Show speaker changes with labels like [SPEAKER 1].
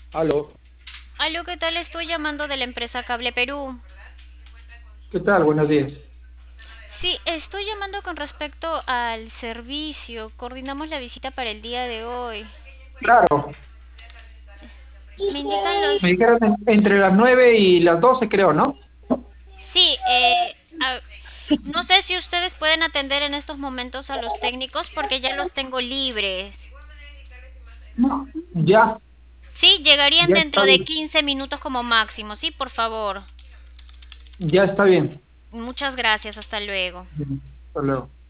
[SPEAKER 1] Aló,
[SPEAKER 2] Aló, ¿qué tal? Estoy llamando de la empresa Cable Perú.
[SPEAKER 1] ¿qué tal? Buenos días.
[SPEAKER 2] Sí, estoy llamando con respecto al servicio. Coordinamos la visita para el día de hoy.
[SPEAKER 1] Claro,
[SPEAKER 2] Me indican
[SPEAKER 1] me
[SPEAKER 2] los...
[SPEAKER 1] dijeron entre las 9 y las 12, creo, ¿no?
[SPEAKER 2] Sí, no sé si ustedes pueden atender en estos momentos a los técnicos porque ya los tengo libres.
[SPEAKER 1] Ya,
[SPEAKER 2] Sí, llegarían
[SPEAKER 1] ya
[SPEAKER 2] dentro
[SPEAKER 1] está
[SPEAKER 2] de
[SPEAKER 1] bien,
[SPEAKER 2] 15 minutos como máximo. Sí, por favor.
[SPEAKER 1] ya está bien.
[SPEAKER 2] Muchas gracias. Hasta luego.
[SPEAKER 1] Bien, hasta luego.